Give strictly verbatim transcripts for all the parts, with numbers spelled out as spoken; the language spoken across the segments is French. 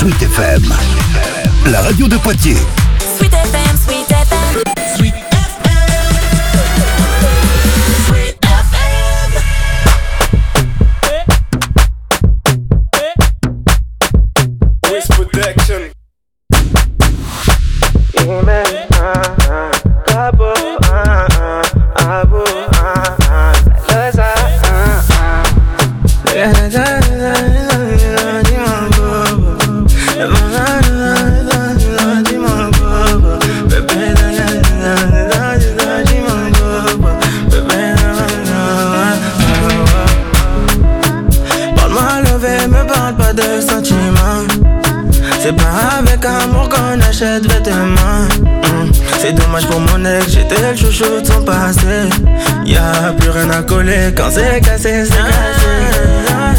Sweet F M, la radio de Poitiers. Sweet F M, Sweet F M. Sweet F M. Sweet F M. Wiz Protection. C'est pas avec amour qu'on achète vêtements. mmh. C'est dommage pour mon ex, j'étais le chouchou de son passé. Y'a plus rien à coller quand c'est cassé, c'est cassé.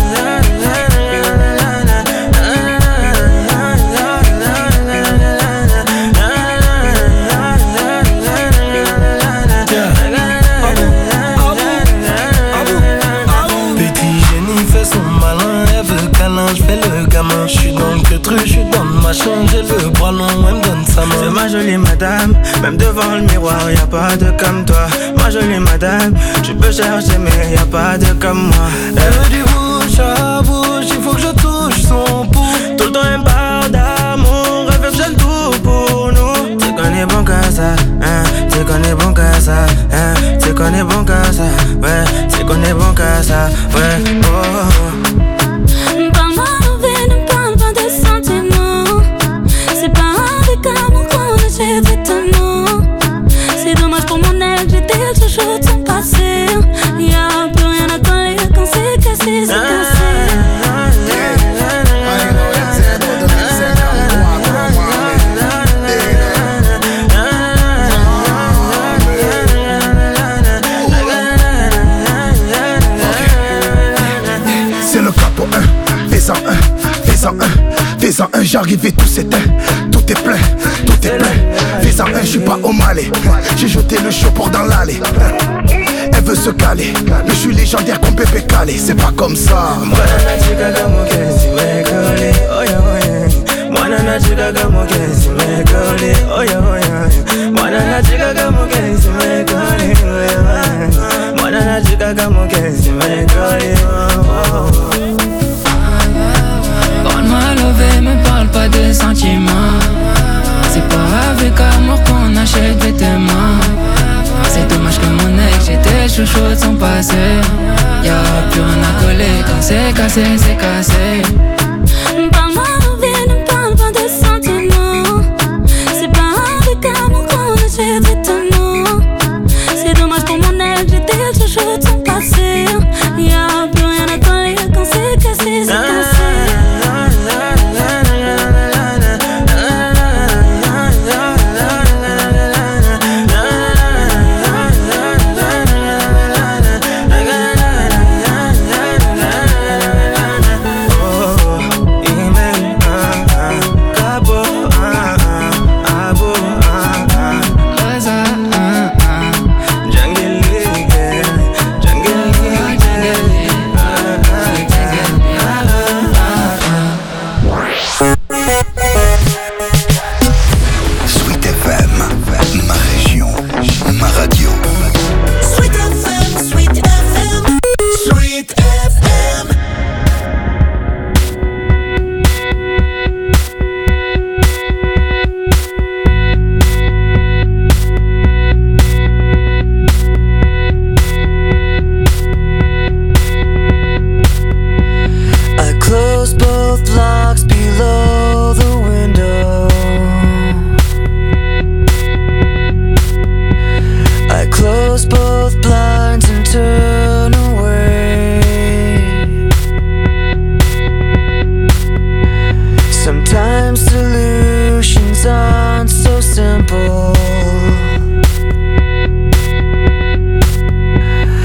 J'fais le gamin, j'suis dans le queutru, j'suis dans le machin, j'ai le bras long, elle me donne sa main. C'est ma jolie madame, même devant le miroir, y'a pas de comme toi. Ma jolie madame, tu peux chercher mais y'a pas de comme moi. Elle veut du bouche à bouche, il faut que je touche son pouls. Tout le temps elle me parle d'amour, elle veut que j'aille tout pour nous. C'est qu'on est bon qu'à ça, hein, c'est qu'on est bon qu'à ça, hein, c'est qu'on est bon qu'à ça, ouais, c'est qu'on est bon qu'à ça, ouais, oh, oh. Parle-moi l'envers, ne parle pas de sentiments. C'est pas avec amour qu'on achète vêtements. C'est dommage pour mon ex, j'étais le chouchou de son passé. Y'a plus rien à coller quand c'est cassé, c'est cassé. C'est le capo un, fais-en un, fais-en un, fais-en un, j'arrive et tout s'éteint. Tout est plein, tout est plein. Fais-en un, j'suis pas au Malais. J'ai jeté le show pour dans l'allée. Elle veut se caler, mais je suis légendaire comme Pépé Calé. C'est pas comme ça. Parle-moi lové, me parle pas de sentiments. C'est pas avec amour qu'on achète vêtements. C'est dommage que mon ex, j'étais chouchou de son passé. Y'a plus rien à coller quand c'est cassé, c'est cassé. Parle-moi l'envers, ne parle pas de sentiments. C'est pas avec amour qu'on achète vêtements. C'est dommage pour mon ex, j'étais le chouchou de son passé. Y'a plus rien à coller quand c'est cassé, c'est cassé.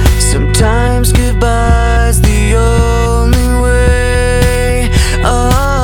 Sometimes goodbye's the only way. Oh,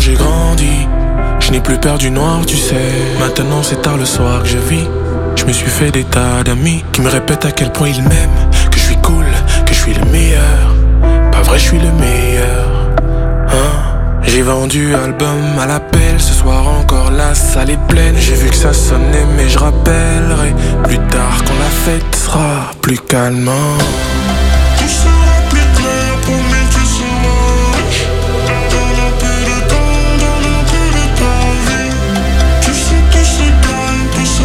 j'ai grandi, je n'ai plus peur du noir, tu sais. Maintenant c'est tard le soir que je vis. Je me suis fait des tas d'amis qui me répètent à quel point ils m'aiment, que je suis cool, que je suis le meilleur. Pas vrai, je suis le meilleur, hein. J'ai vendu album à l'appel, ce soir encore la salle est pleine. J'ai vu que ça sonnait mais je rappellerai plus tard quand la fête sera plus calmant. Tout sera plus clair pour mes tu seras riche. Donne un peu de temps, donne un peu de ta vie. Tu sais tout se gagne, tout se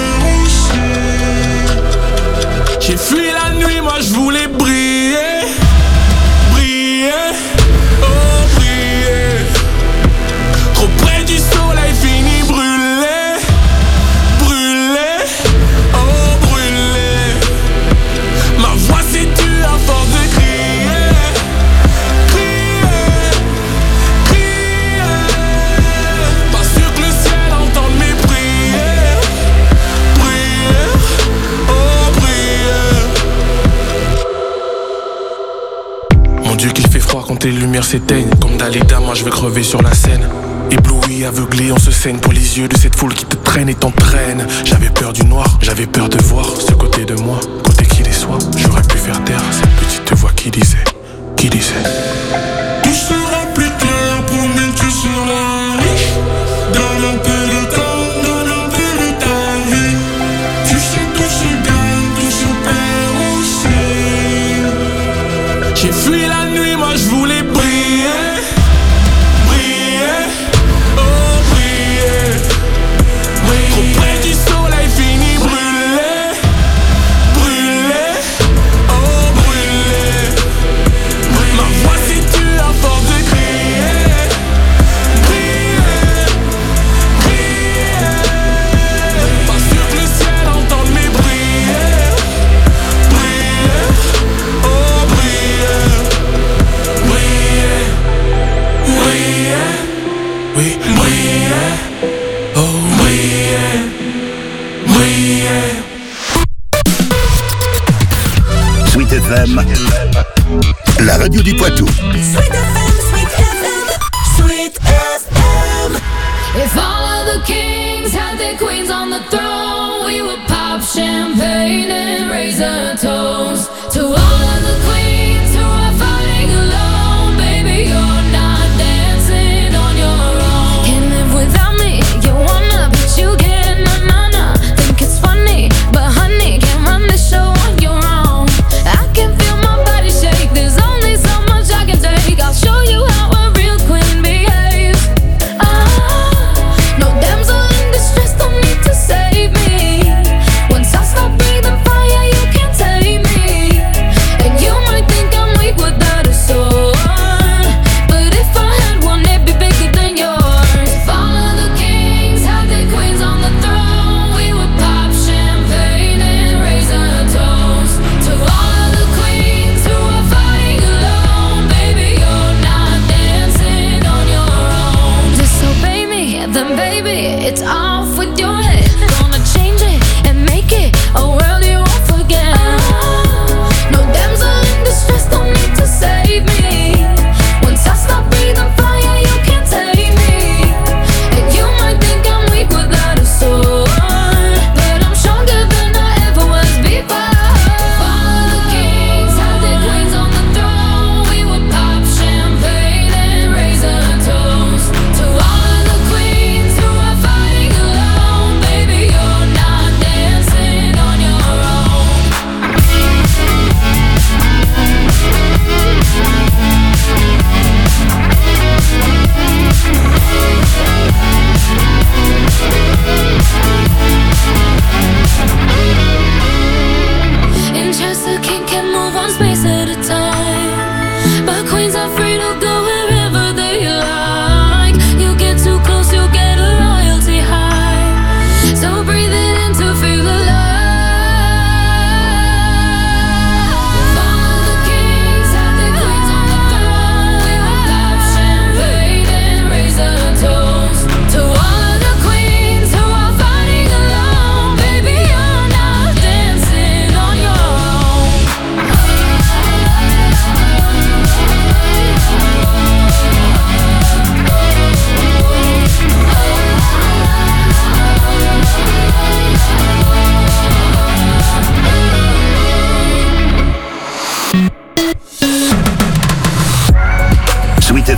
perd aussi. J'ai fui la nuit, moi je voulais briller. Briller, oh briller. Trop près du soleil, fini brûlé. Brûlé, oh brûlé. Ma voix s'est tue à force de crier. Crier, crier. Pas sûr que le ciel entende mes prières. Prières, oh prières. Mon Dieu qu'il fait froid quand les lumières s'éteignent. Comme Dalida, moi je vais crever sur la scène. Ébloui, aveuglé, on se saigne pour les yeux de cette foule qui te traîne et t'entraîne. J'avais peur du noir, j'avais peur de voir ce côté de moi, côté qui déçoit. J'aurais pu faire taire cette petite voix qui disait, qui disait. Tout sera plus clair pour mes tu seras riche. Donne un peu de temps, donne un peu de ta vie. Tu sais tout se gagne, tout se perd aussi. J'ai fui la nuit, moi je voulais briller. Briller, oh briller. Trop près du soleil, fini brûlé. Brûlé, oh brûlé. Ma voix s'est tue à force de crier. Crier, crier. Pas sûr que le ciel entende mes prières. Prières, oh prières. Briller, briller, oui, briller, oh briller, briller. Sweet F M, la radio du Poitou. Sweet F M, Sweet F M, Sweet F M. If all of the kings had their queens on the throne, we would pop champagne and raise a toast to all of the queens who are fighting alone. Baby, you're not dancing on your own. Can't live without me, you wanna, but you can't, na na na. Think it's funny, but honey, can't run the show on your own. I can feel my body shake, there's only so much I can take. I'll show you how a real queen behaves. Ah, no damsel in distress, don't need to save me. Once I stop breathing fire, you can't tame me. And you might think I'm weak without a sword, but if I had one, it'd be bigger than yours. If all of the kings had their queens on the throne, we would pop champagne and raise a toast to all of the queens who are fighting alone. Baby, you're not dancing on your own. Disobey me, then baby, it's off with your head. Gonna change it and make it a world you won't forget. No damsel in distress, don't need to save me. Once I stop breathing fire, you can't tame me. And you might think I'm weak without a sword, but I'm stronger than I ever was before. All of the kings had their queens on the throne, we would pop champagne and raise a toast to all of the queens who are fighting alone. Baby,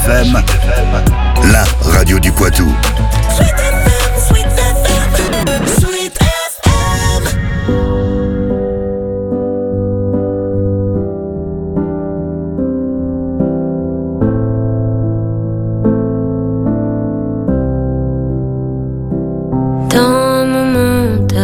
F M, la radio du Poitou. Sweet F M, Sweet F M, Sweet F M. Dans mon monde,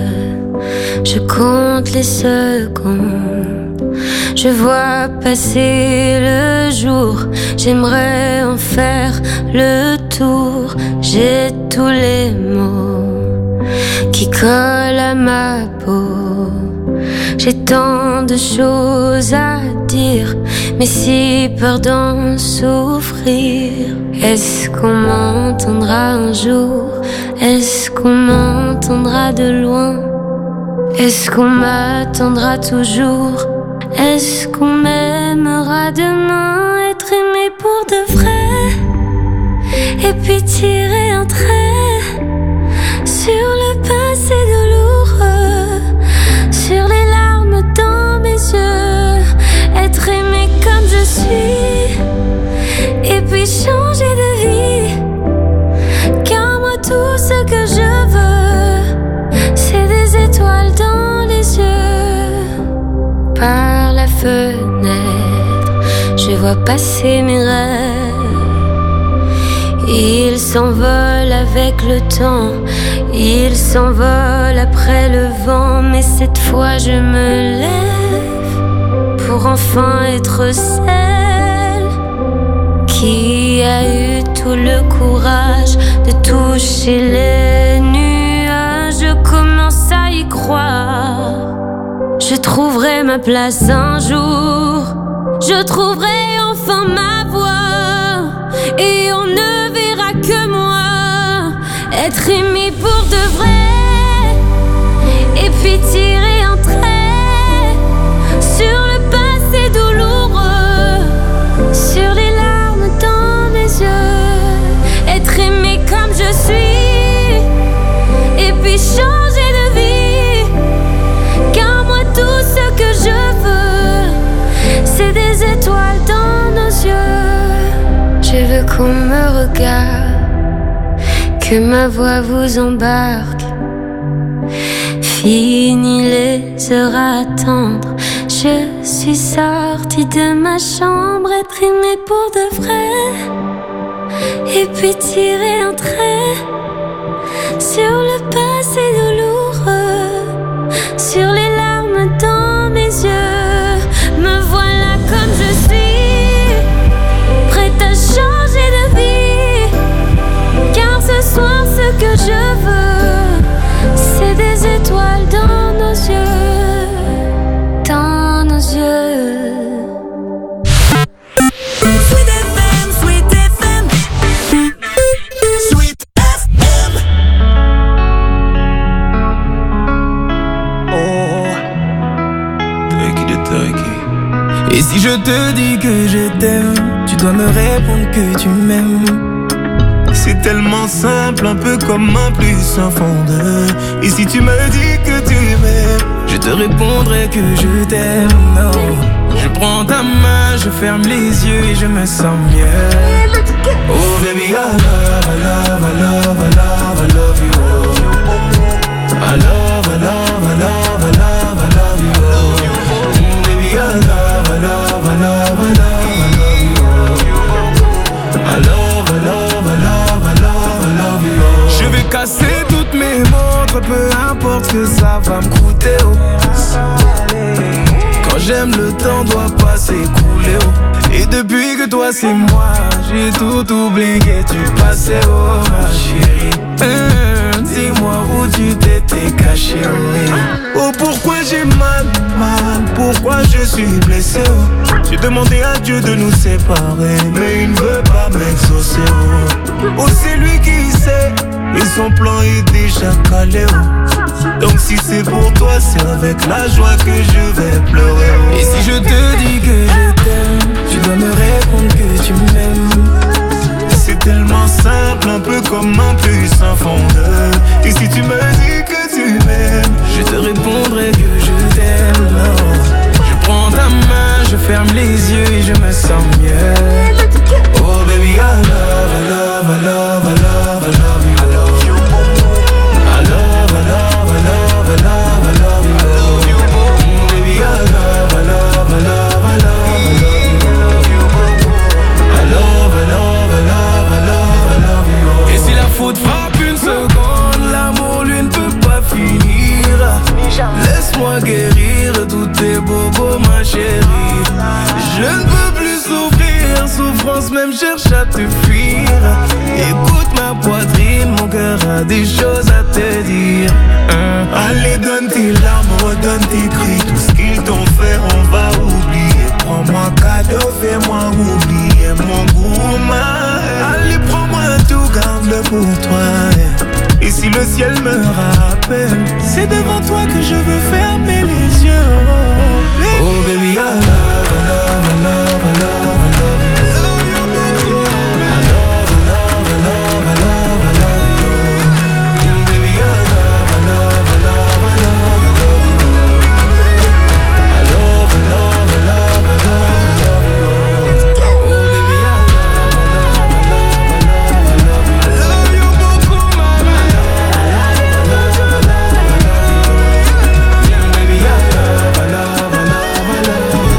je compte les secondes. Je vois passer le jour. J'aimerais en faire le tour. J'ai tous les mots qui collent à ma peau. J'ai tant de choses à dire, mais si peur d'en souffrir. Est-ce qu'on m'entendra un jour? Est-ce qu'on m'entendra de loin? Est-ce qu'on m'attendra toujours? Est-ce qu'on m'aimera demain? Être aimé pour de vrai, et puis tirer un trait sur le passé douloureux, sur les larmes dans mes yeux. Être aimé comme je suis, et puis changer de vie. Car moi tout ce que je veux, c'est des étoiles dans les yeux. Par la fenêtre, je vois passer mes rêves. Ils s'envolent avec le temps, ils s'envolent après le vent. Mais cette fois je me lève pour enfin être celle qui a eu tout le courage de toucher les nuages. Je commence à y croire. Je trouverai ma place un jour. Je trouverai enfin ma voix. Et on ne verra que moi. Être aimé pour de vrai. Et puis tirer un trait sur le passé douloureux, sur les larmes dans mes yeux. Être aimé comme je suis, et puis changer de vie. Car moi tout ce que je veux, c'est des étoiles dans nos yeux. Je veux qu'on me regarde, que ma voix vous embarque. Fini les heures à attendre, je suis sortie de ma chambre. Être aimée pour de vrai, et puis tirer un trait sur le passé douloureux, sur les larmes dans mes yeux. Me voilà comme je suis, prête à changer de vie. Car ce soir ce que je veux, c'est des étoiles dans nos yeux, dans nos yeux. Sweet F M, Sweet F M, Sweet F M. Oh, turkey de turkey. Et si je te dis que je t'aime, tu dois me répondre que tu m'aimes. C'est tellement simple, un peu comme un plus un fond de. Et si tu me dis que tu m'aimes, je te répondrai que je t'aime. Non, je prends ta main, je ferme les yeux et je me sens mieux. Oh baby, I love, I love, I love, I love, I love you. Oh. I love, I love, I love, I love, I love you. Oh. Mm, baby, I love, I love, I love, I love, I love you. Oh. I love, I love, I love, I love, I love you. Oh. Je vais casser toutes mes montres, peu importe ce que ça va me coûter. Oh. Quand j'aime, le temps doit pas s'écouler. Oh. Et depuis que toi c'est moi, j'ai tout oublié, tu passais, oh ma chérie. Hum, dis-moi où tu t'étais caché, oh. Oh pourquoi j'ai mal, mal, pourquoi je suis blessé, oh. J'ai demandé à Dieu de nous séparer, mais il ne veut pas m'exaucer, oh. Oh c'est lui qui sait, et son plan est déjà calé, oh. Donc si c'est pour toi, c'est avec la joie que je vais pleurer, oh. Et si je te dis que je t'aime, tu dois me répondre que tu m'aimes. C'est tellement simple, un peu comme un plus un fondeur. Et si tu me dis que tu m'aimes, je te répondrai que je t'aime. Non. Je prends ta main, je ferme les yeux et je me sens mieux. Oh baby, Écoute ma poitrine, mon cœur a des choses à te dire. hein. Allez, donne tes larmes, redonne tes cris. Tout ce qu'ils t'ont fait, on va oublier. Prends-moi cadeau, fais-moi oublier mon goût. Allez, prends-moi tout, garde-le pour toi. Et si le ciel me rappelle, c'est devant toi que je veux fermer les yeux. Oh baby, I love, I love, I love, I love, I love you. I love, I love, I love, I love, I love you. Baby, I love, I love, I love, I love, I love you. I love, I love, I love, I love, I love you. Oh baby, I love, I love, I love, I love, I love you. I love you beaucoup, mama. I love, I love, I love, I love you. Baby, I love, I love, I love, I love you.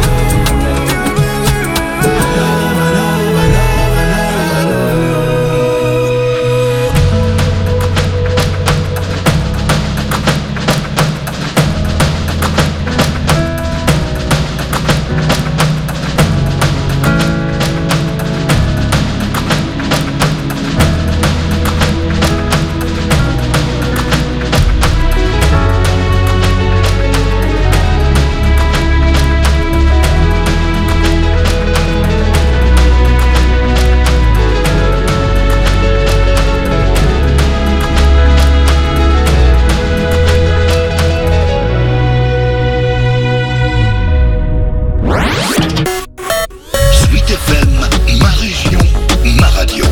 Sweet F M, ma région, ma radio.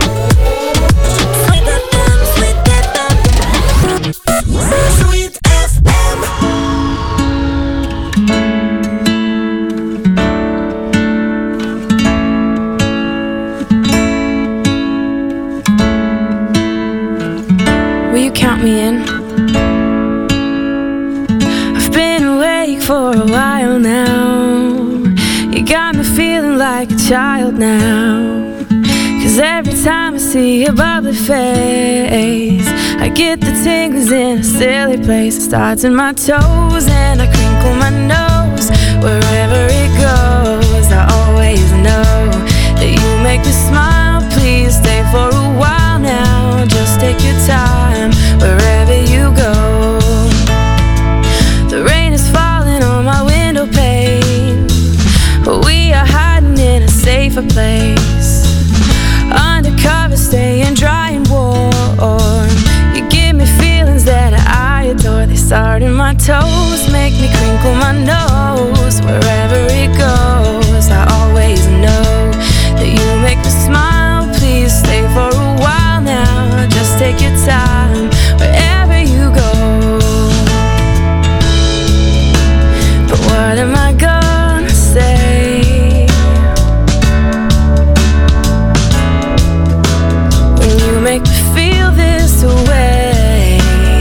Sweet F M, Sweet F M. Sweet F M. Will you count me in? I've been awake for a while now. You got me feeling like a child now. Cause every time I see your bubbly face, I get the tingles in a silly place. It starts in my toes and I crinkle my nose. Wherever it goes, I always know that you make me smile. Please stay for a while now. Just take your time wherever you go. The rain is falling on my window pane, but we are hiding in a safer place. Undercover, staying dry and warm. You give me feelings that I adore. They start in my toes, make me crinkle my nose. Wherever it goes, I always know that you make me smile. Please stay for a while now. Just take your time wherever you go. But what am I gonna say when you make me feel this way?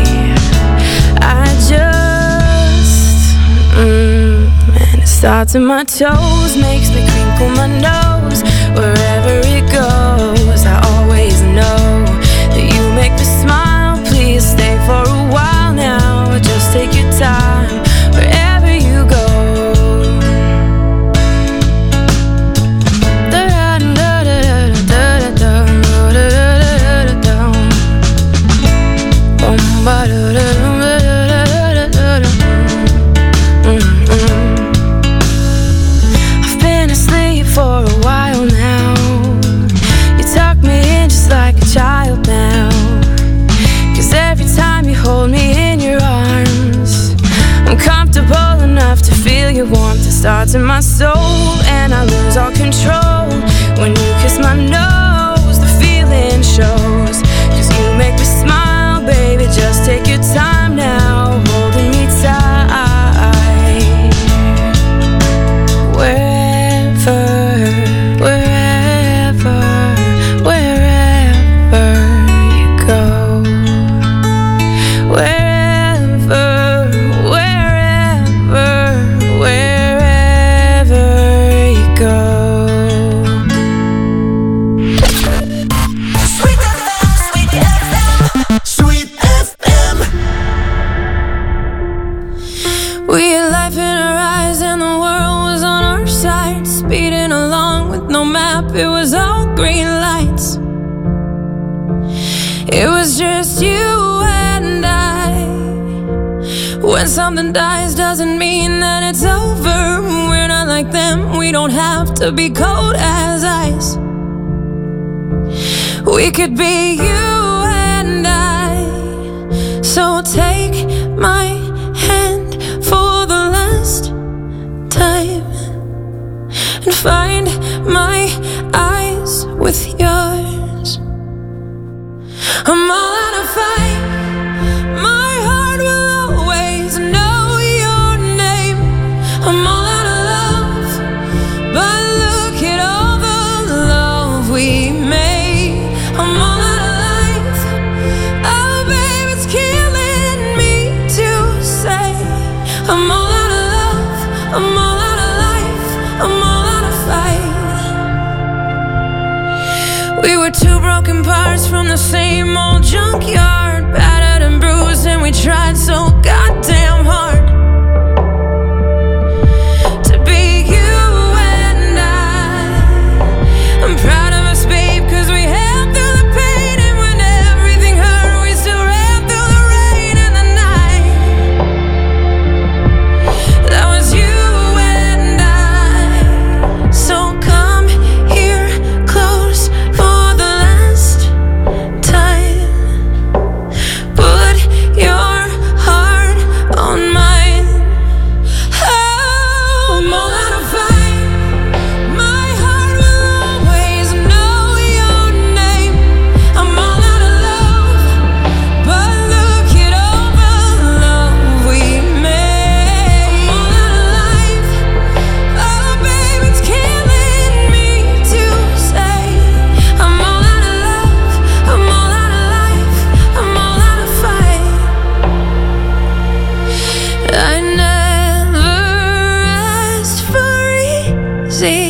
I just, mm, and it starts in my toes, makes me crinkle my nose. Wherever it goes, I always know that you make me smile. Please stay for a while now. Just take your time wherever you go. I've been asleep for a while now. You tuck me in just like a child now. Cause every time you hold me in your arms, I'm comfortable enough to feel your warmth. It starts in my soul and I lose all control. When you kiss my nose, the feeling shows. Cause you make me smile, baby. Just take your time now, holding me tight. Wherever, wherever, wherever you go. Wherever, wherever, wherever you go. It was just you and I. When something dies doesn't mean that it's over. We're not like them, we don't have to be cold as ice. We could be you and I. So take my hand for the last time and find my eyes with yours. I'm all out of fight. My heart will always know your name. I'm all out of love, but look at all the love we made. I'm all out of life. Oh, babe, it's killing me to say. I'm all out of love. I'm all out of life. I'm all out of fight. We were two broken parts from the same old junkyard, battered and bruised, and we tried so goddamn hard to be you and I. I'm proud of us, babe, cause we held through the pain, and when everything hurt, we still ran through the rain and the night. That was you and I. So come here close for the last time. Put your heart on mine. Oh, I'm all out of fight. My heart will always know your name. I'm all out of love, but look at all the love we made. I'm all out of life. Oh, babe, it's killing me to say. I'm all out of love. I'm all out of life. I'm all out of fight. I never asked for easy,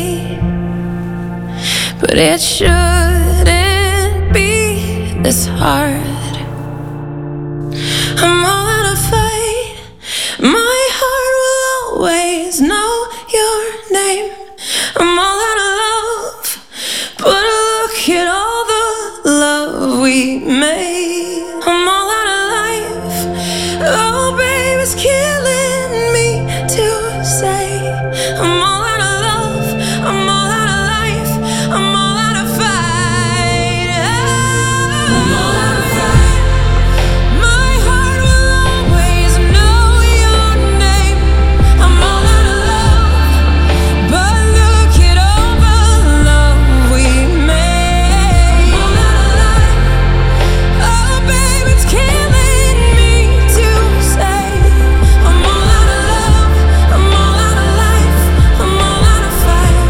but it shouldn't be this hard. I'm all out of fight. My heart will always know your name. I'm all out of love, but look at all the love we made. I'm all out of life. Oh, babe, it's killing me to say. I'm all out of love. I'm all out of life. I'm all out of fight. I'm all out of fight. My heart will always know your name. I'm all out of love, but look at all the love we made. I'm all out of life. Oh, babe, it's killing me to say. I'm all out of love. I'm all out of life. I'm all out of fight.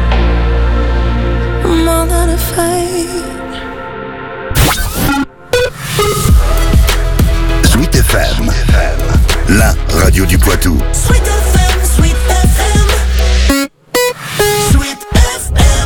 I'm all out of fight. Sweet F M, la radio du Poitou. Sweet F M, Sweet F M. Sweet F M.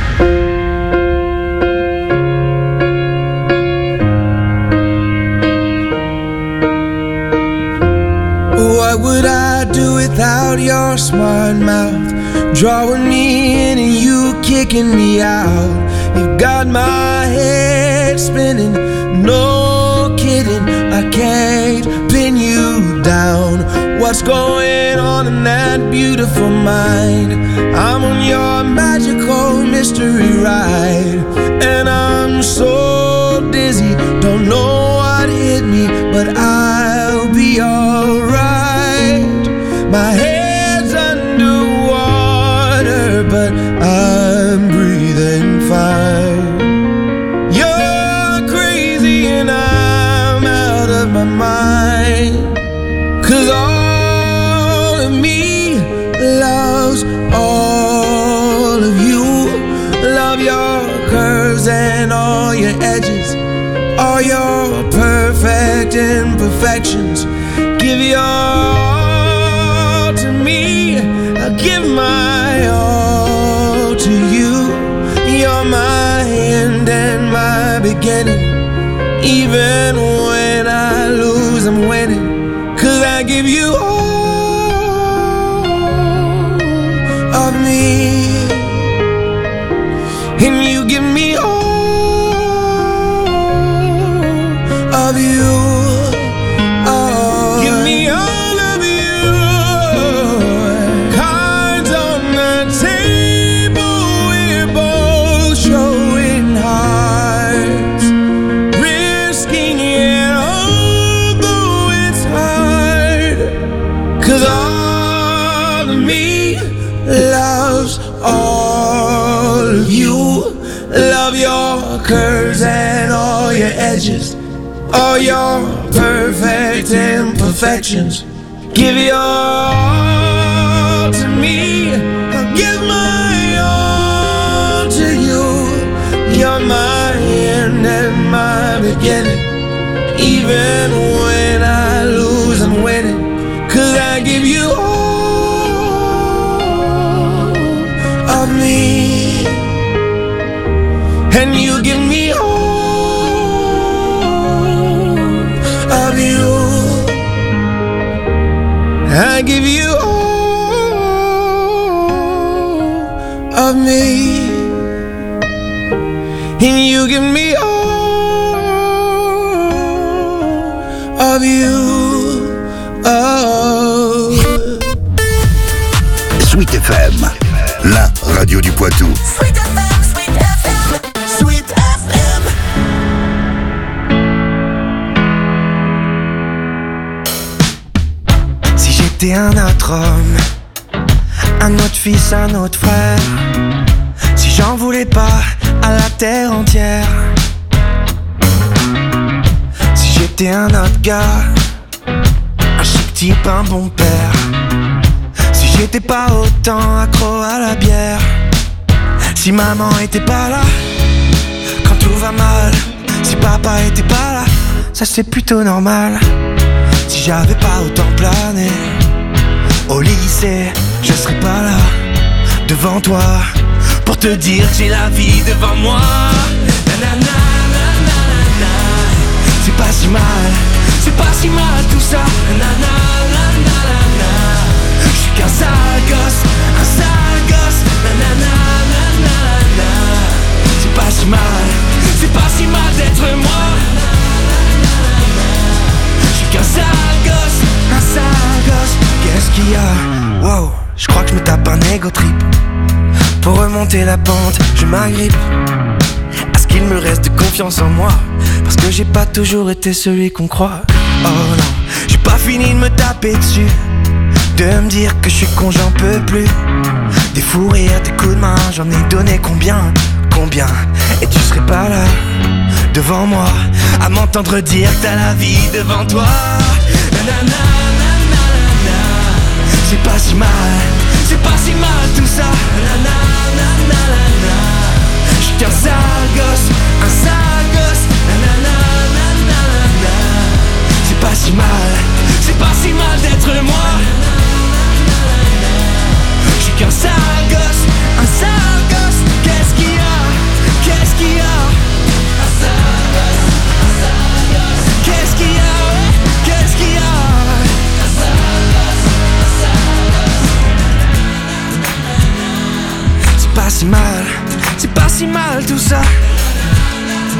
What would I do without your smart mouth? Drawing me in and you kicking me out. You got my head spinning, no kidding. I can't pin you down. What's going on in that beautiful mind? I'm on your magical mystery ride, and I'm so dizzy, don't know what hit me, but I'll be alright. My head's underwater, but I'm breathing fine. You're crazy and I'm out of my mind, 'cause all of me loves all of you. Love your curves and all your edges, all your perfect imperfections. Give your all to me, I give my all to you. You're my end and my beginning. Even when I lose, I'm winning, 'cause I give you all of me, and you give me all of you. Oh, give me all of you. Cards on the table, we're both showing hearts, risking it although it's hard. 'Cause all of me loves all of you. Love your curves and all your edges, all your perfect imperfections. Give your all to me, I'll give my all to you. You're my end and my beginning, even when I lose I'm winning. 'Cause I give you all of me, and you give me all of you. I give you all of me, and you give me all of you. Oh. Sweet F M, la radio du Poitou. Sweet F M, Sweet F M, Sweet F M. Si j'étais un autre homme, un autre fils, un autre frère, si j'en voulais pas à la terre entière, si j'étais un autre gars, un chic type, un bon père, si j'étais pas autant accro à la bière, si maman était pas là quand tout va mal, si papa était pas là, ça c'est plutôt normal. Si j'avais pas autant plané au lycée, je serais pas là devant toi pour te dire que j'ai la vie devant moi. Nanana, nanana, c'est pas si mal, c'est pas si mal tout ça. Nanana, nanana, je suis qu'un sale gosse, un sale gosse. Nanana, nanana, c'est pas si mal, c'est pas si mal d'être moi. Qu'un sale gosse, un sale gosse. Qu'est-ce qu'il y a? Wow, je crois que je me tape un ego trip. Pour remonter la pente, je m'agrippe à ce qu'il me reste de confiance en moi, parce que j'ai pas toujours été celui qu'on croit. Oh non, j'ai pas fini de me taper dessus, de me dire que je suis con, j'en peux plus. Des fous rires, des coups de main, j'en ai donné combien, combien. Et tu serais pas là devant moi à m'entendre dire que t'as la vie devant toi. Nanana, nanana, c'est pas si mal, c'est pas si mal tout ça. Nanana, nanana, je suis qu'un sale gosse, un sale gosse. Nanana, nanana, c'est pas si mal, c'est pas si mal d'être moi. Je suis qu'un sale gosse, un sale gosse. Qu'est-ce qu'il y a? Qu'est-ce qu'il y a? Qu'est-ce qu'il y a? Qu'est-ce qu'il y a? C'est pas si mal, c'est pas si mal tout ça.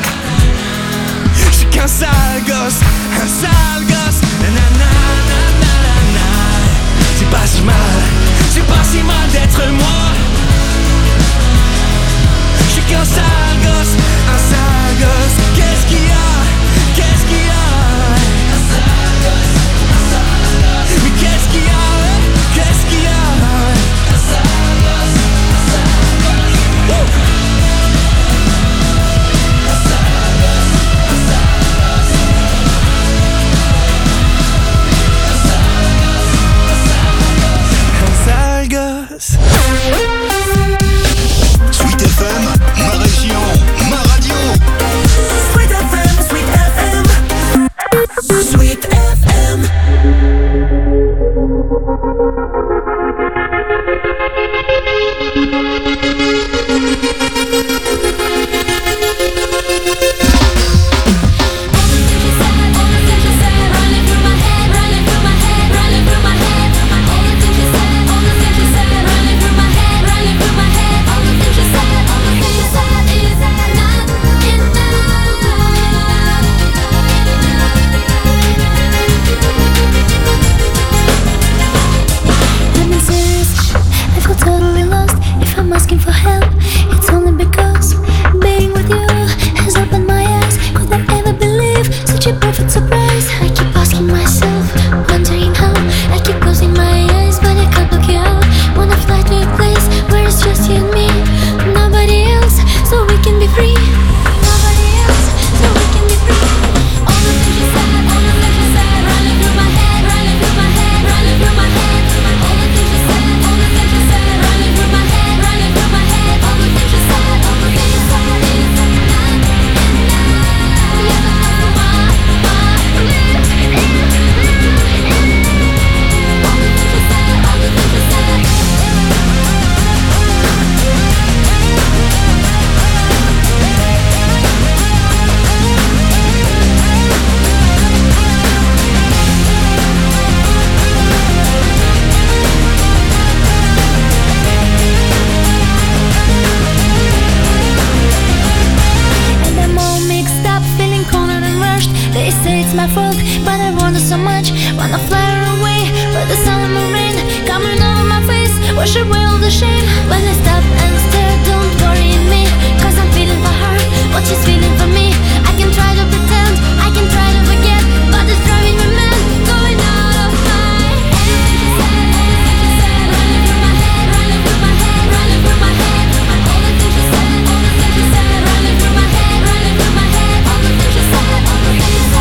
my fault, but I wanted so much. Wanna fly away, but the sun and the rain coming over my face, wash away all the shame. When I stop and stare, don't worry me, cause I'm feeling for her, what she's feeling for me. I can try to pretend, I can try to forget, but it's driving me mad, going out of my head. Running through my head, running through my head, running through my head. All the things she said, all the things she said, running through my head, running through my head. All the things she said, all the things she said.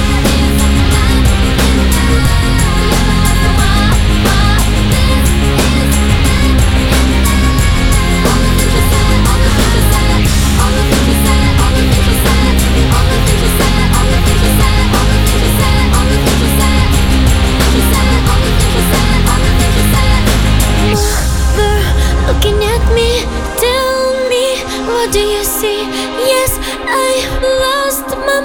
Looking at me, tell me, what do you see? Yes, I lost my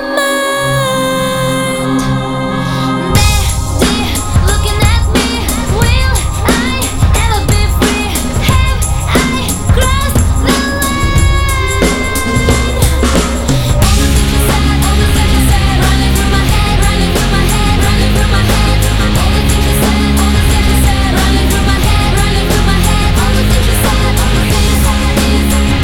mind. Daddy, looking at me, will I ever be free? Have I crossed the line? All the things you said, all the things you said, running through my head, running through my head, running through my head. All the things you said, all the things you said, running through my head, running through my head. All the things you said, all the things you said, is not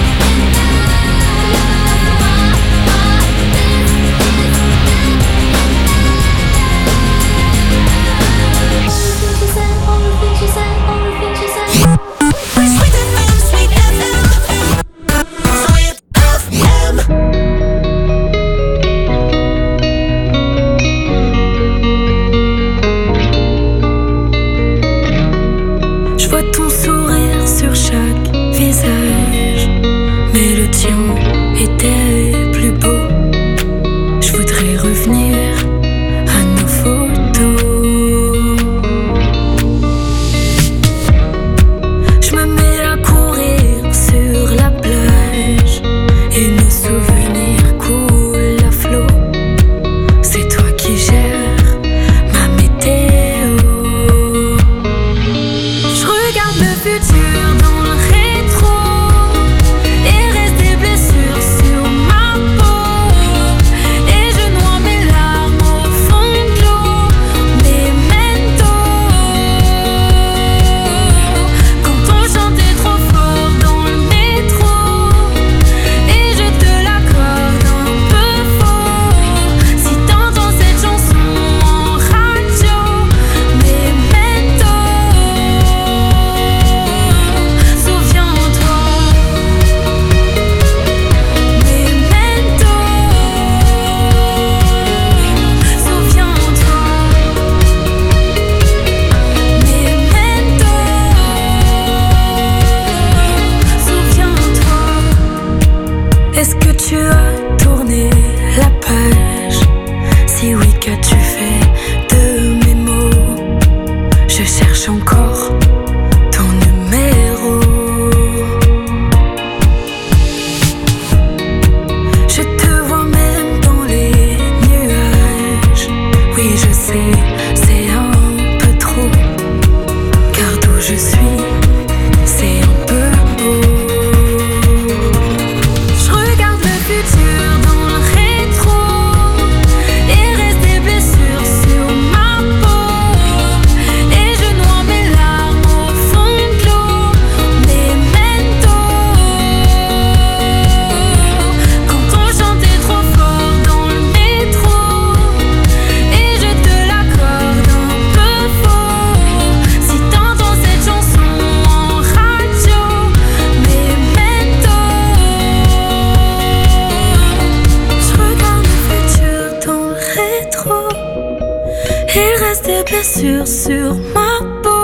blessures sur ma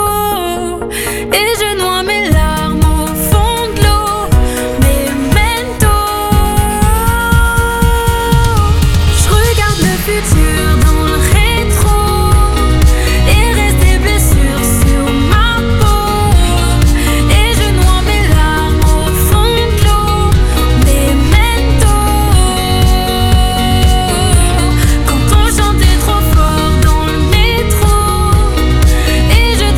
peau et je noie mes larmes au fond de l'eau. Memento, je regarde le futur dans le rétro et reste des blessures sur ma peau et je noie mes larmes au fond de l'eau. Memento, quand on chantait trop fort dans le métro et je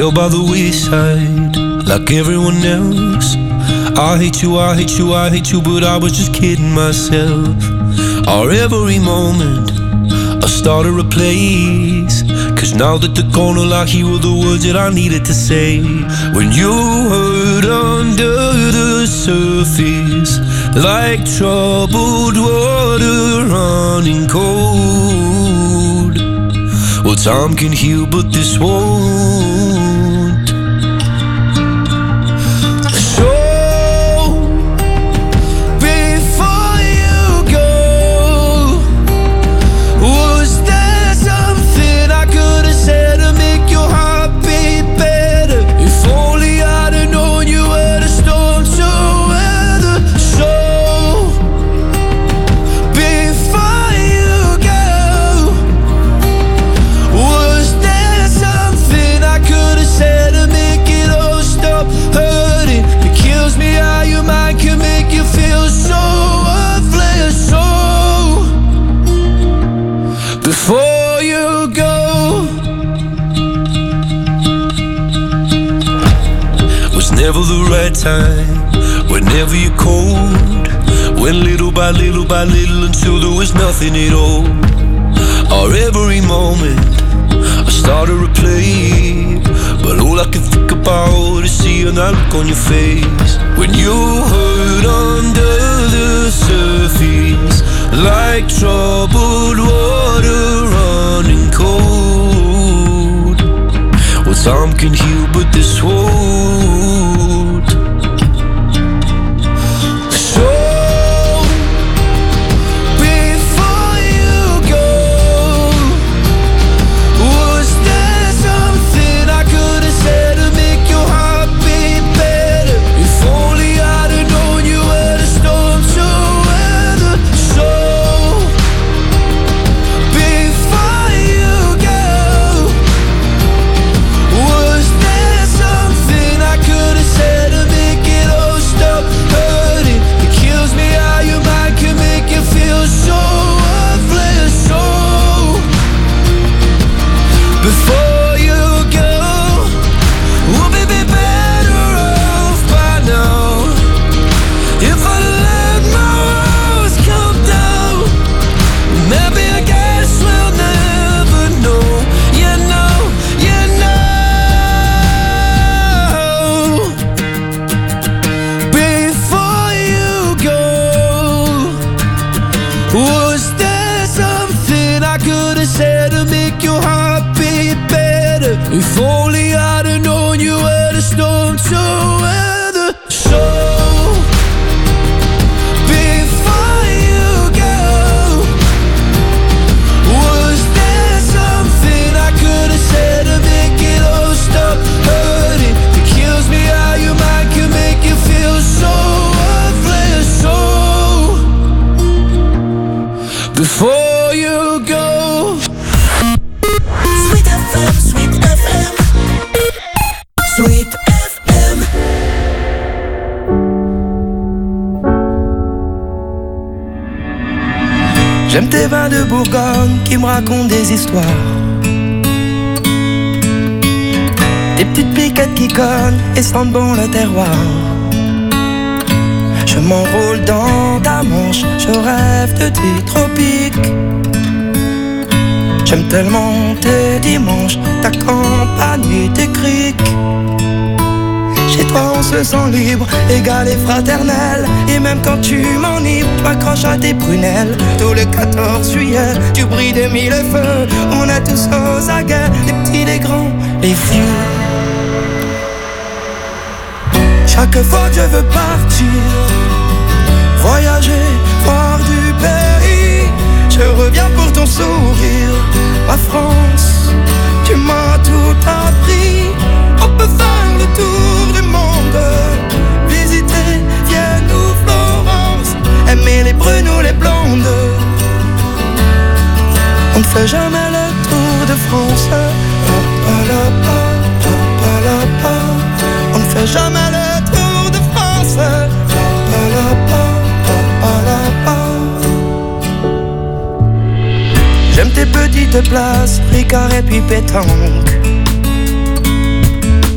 fell by the wayside, like everyone else. I hate you, I hate you, I hate you, but I was just kidding myself. Our every moment I started a place, cause now that they're gone, all I hear were the words that I needed to say. When you hurt under the surface, like troubled water running cold. Well, time can heal, but this won't. So, before you go, was there something I could have said to make your heart beat better? If only I'd have known you were the storm to weather. So, before you go, was there something I could have said to make it all stop hurting? It kills me how your mind can make you feel so worthless. So, before you go, was never the right time, whenever you're cold. Went little by little by little until there was nothing at all. Our every moment I started to replay, but all I can think about is seeing that look on your face. When you hurt under the surface, like troubled water running cold. Well, time can heal, but this won't. So, before you go, was there something I could have said to make your heart beat better? If only I'd have known you were the storm to weather. So, before you go, was there something I could have said to make it all stop hurting? It kills me how your mind can make you feel so worthless. So, before you go, would we be better off by now if I let my walls come down? Maybe I guess we'll never know. You know, you know. Before you go, was there something I could have said to make your heart beat better? If only I'd have known you were the storm to weather. So, before you go, was there something I could have said to make it all stop hurting? It kills me how your mind can make you feel so worthless. So, before you go. Sweet F M, Sweet F M, Sweet F M. J'aime tes vins de Bourgogne qui me racontent des histoires. Tes petites piquettes qui cognent et sentent bon le terroir. Je m'enroule dans ta manche, je rêve de tes tropiques. J'aime tellement tes dimanches, ta campagne et tes criques. Chez toi on se sent libre, égal et fraternel. Et même quand tu m'enivres, tu accroches à tes prunelles. Tout le quatorze juillet, tu brilles de mille feux. On est tous aux aguets, les petits, les grands, les vieux. Chaque fois que je veux partir, voyager, voir du pays, je reviens pour ton sourire. Ma France, tu m'as tout appris. On peut faire le tour du monde, visiter Vienne ou Florence, aimer les brunes ou les blondes. On ne fait jamais le tour de France. On ne fait jamais le tour de France. J'aime tes petites places, Ricard et puis pétanque.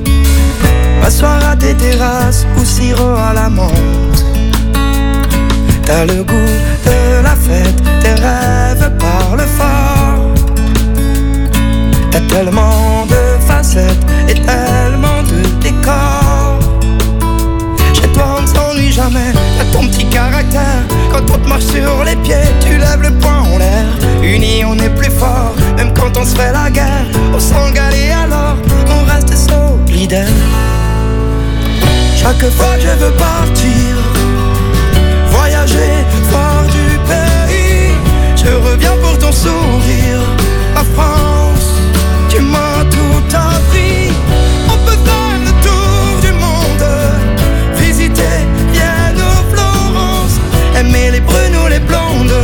M'asseoir à des terrasses ou sirop à la menthe. T'as le goût de la fête, tes rêves parlent fort. T'as tellement de facettes et tellement de décors. Chez toi on ne s'ennuie jamais, t'as ton petit caractère. Quand on te marche sur les pieds, tu lèves le poing en l'air. Unis on est plus fort, même quand on se fait la guerre. On s'engale et alors, on reste solidaire. Chaque fois que je veux partir, voyager, voir du pays, je reviens pour ton sourire. La France, tu m'as tout appris. On peut faire le tour du monde, visiter Vienne ou Florence, aimer les brunes ou les blondes.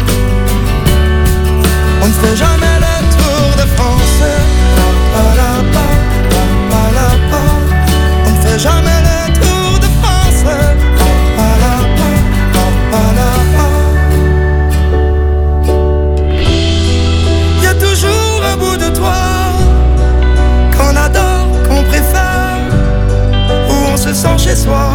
On ne fait jamais le tour de France. Pa, pa, la, pa, pa, pa, la, pa. On ne fait jamais le tour de France. Pa, pa, la, pa, pa, pa, la, pa. Y'a toujours un bout de toi qu'on adore, qu'on préfère, où on se sent chez soi.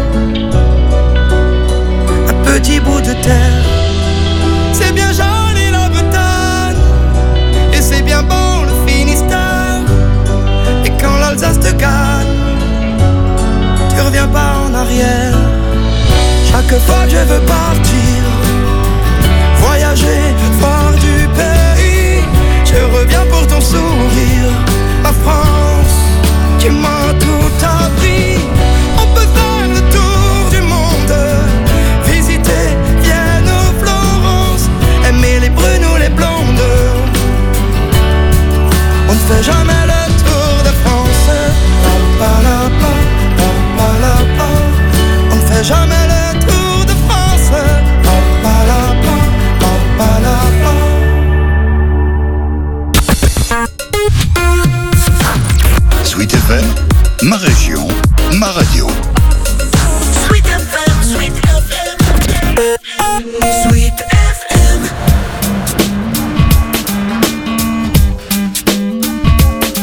Un petit bout de terre, c'est bien joli la Bretagne, et c'est bien bon le Finistère. Et quand l'Alsace te gagne, tu reviens pas en arrière. Chaque fois que je veux partir, voyager, voir du pays, je reviens pour ton sourire. La France, tu m'as tout appris. On peut faire le tour du monde, visiter Vienne ou Florence, aimer les brunes ou les blondes. On ne fait jamais le tour de France. Pa, pa, la, pa, pa, pa, la, pa. On ne fait jamais le tour de France. Pa, pa, la, pa, pa, pa, la, pa. Sweet F M, ma région, ma radio. Sweet F M, Sweet F M, Sweet F M.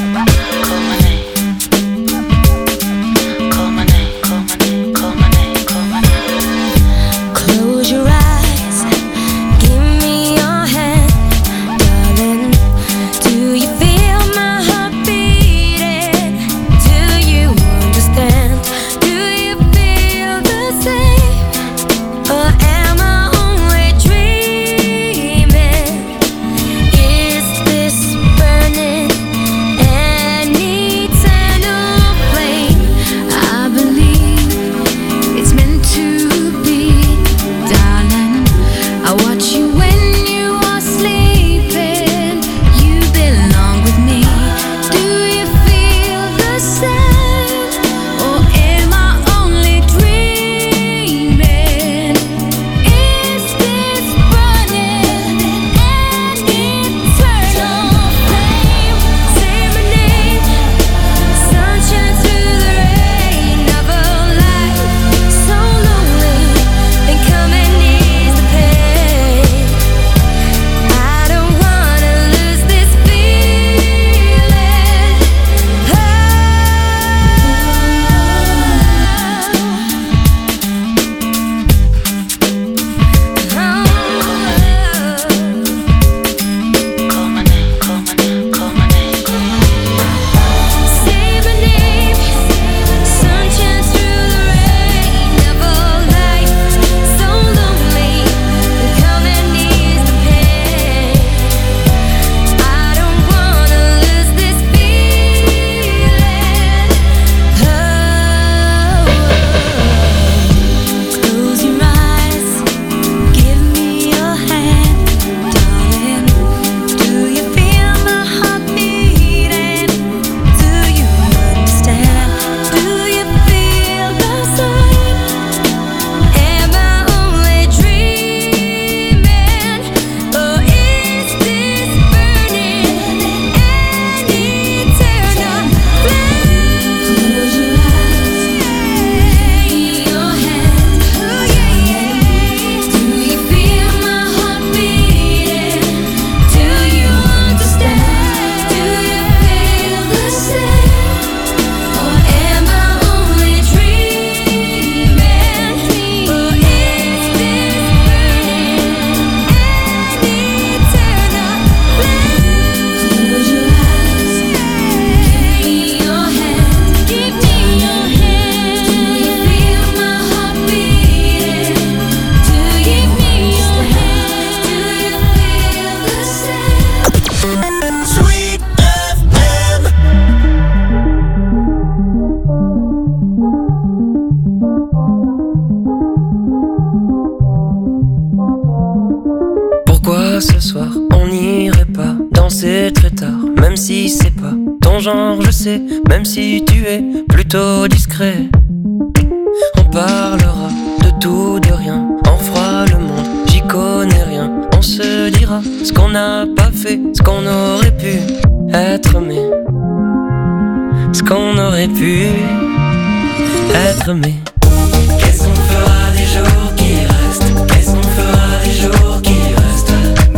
danser très tard, même si c'est pas ton genre, je sais, même si tu es plutôt discret. On parlera de tout, de rien, on fera le monde, j'y connais rien. On se dira ce qu'on n'a pas fait, ce qu'on aurait pu être, mais ce qu'on aurait pu être, mais qu'est-ce qu'on fera des jours qui restent? Qu'est-ce qu'on fera des jours qui restent?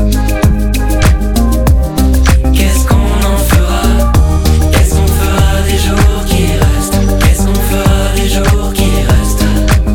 Qu'est-ce qu'on en fera? Qu'est-ce qu'on fera des jours qui restent? Qu'est-ce qu'on fera des jours qui restent?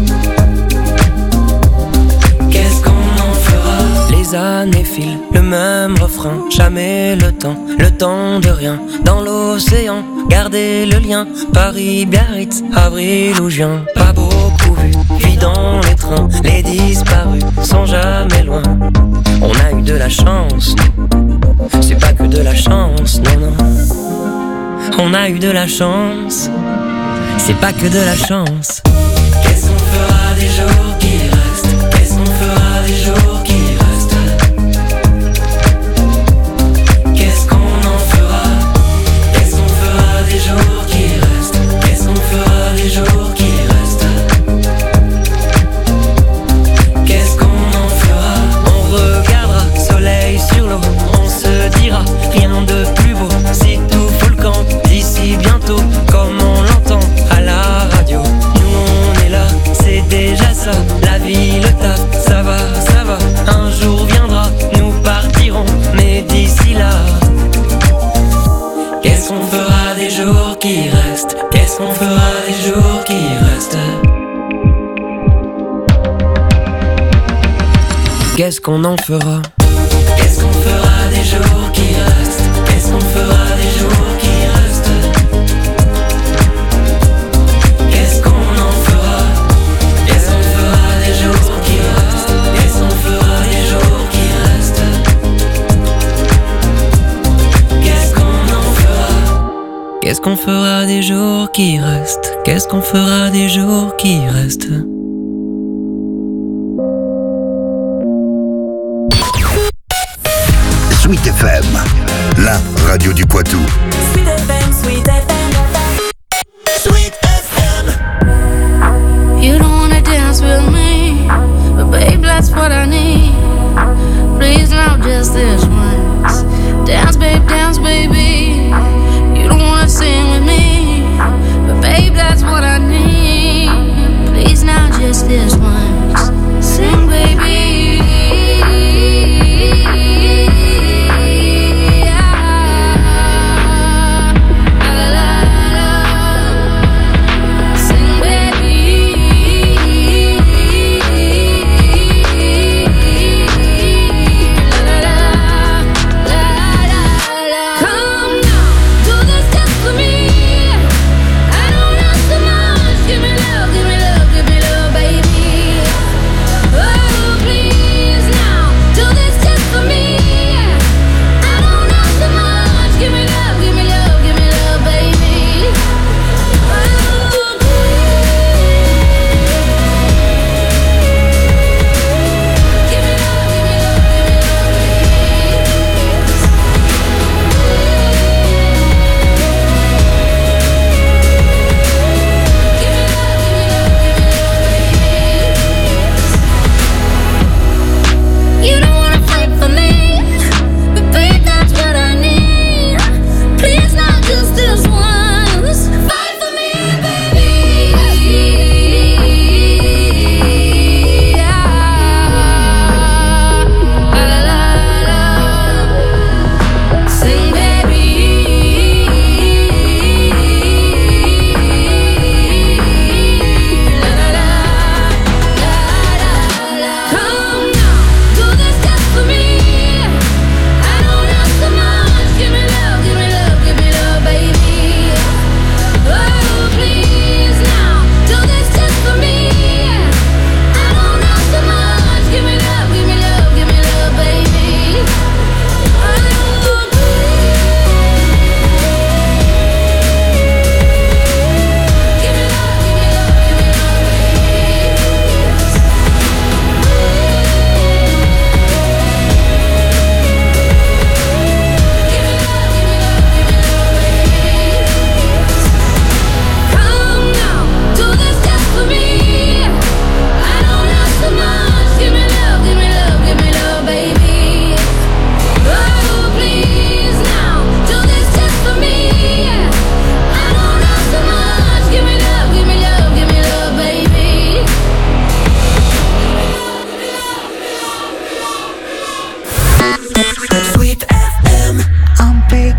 Qu'est-ce qu'on en fera? Les années filent, le même refrain, jamais le temps, le temps de rien. Dans l'océan, garder le lien, Paris, Biarritz, avril ou juin. Pas beaucoup vu, puis dans les trains, les disparus sont jamais loin. On a eu de la chance, c'est pas que de la chance, non, non. On a eu de la chance, c'est pas que de la chance. Qu'est-ce qu'on fera des jours qui restent? Qu'est-ce qu'on fera des jours qui restent? Qu'est-ce qu'on en fera? Qu'est-ce qu'on fera des jours qui restent? Qu'est-ce qu'on fera des jours qui restent? Qu'est-ce qu'on en fera? On regardera soleil sur l'eau, on se dira rien de plus beau. Si tout fout le camp d'ici bientôt, comme on l'entend à la radio. Nous on est là, c'est déjà ça. La vie, le taf, ça va, ça va. Un jour viendra, nous partirons, mais d'ici là, qu'est-ce qu'on fera des jours qui restent? Qu'est-ce qu'on fera des jours qui restent? Qu'est-ce qu'on en fera? Qu'est-ce qu'on fera des jours qui restent? Qu'est-ce qu'on fera des jours qui restent? Qu'est-ce qu'on en fera? Qu'est-ce qu'on fera des jours qui restent? Qu'est-ce qu'on fera des jours qui restent? Qu'est-ce qu'on en fera? Qu'est-ce qu'on fera des jours qui restent? Qu'est-ce qu'on fera des jours qui restent? Sweet F M, la radio du Poitou. Sweet F M, Sweet F M, Sweet F M. You don't wanna dance with me, but babe, that's what I need. Please now, just this once. Dance, babe, dance, baby. You don't wanna sing with me, but babe, that's what I need. Please now, just this once. Sing, baby. Come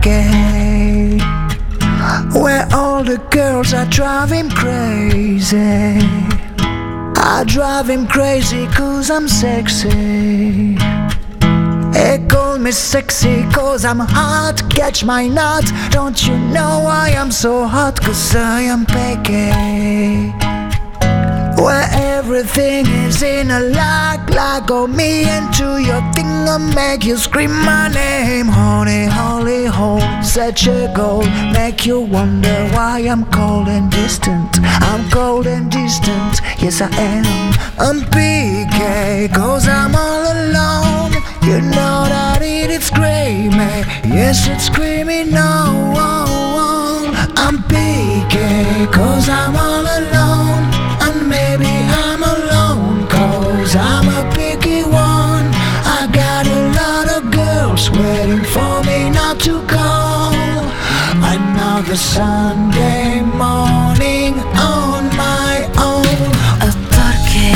picky, where all the girls are driving crazy. I drive him crazy cause I'm sexy. They call me sexy cause I'm hot. Catch my nut. Don't you know I am so hot cause I am picky, where everything is in a lock. Lock on me into your thing and make you scream my name. Honey, holy hole, such a goal. Make you wonder why I'm cold and distant. I'm cold and distant, yes I am. I'm P K cause I'm all alone. You know that it is screaming, yes it's screaming no. I'm P K cause I'm all alone. And maybe I'm alone cause I'm a picky one. I got a lot of girls waiting for me not to go. Another Sunday morning on my own. Oh, ¿por qué?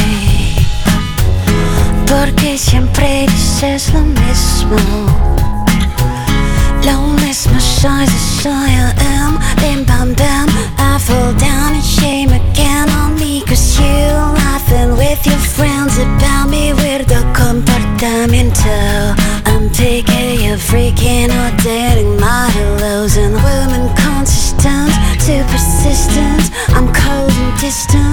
Porque siempre dices lo mismo. Lo mismo soy, soy I am. Bim bam bam, I fall down in shame again on me cause you laughing with your friends about me. Weirdo comportamiento. I'm picky, you're freaking out, dating my hellos and women consistent, too persistent. I'm cold and distant.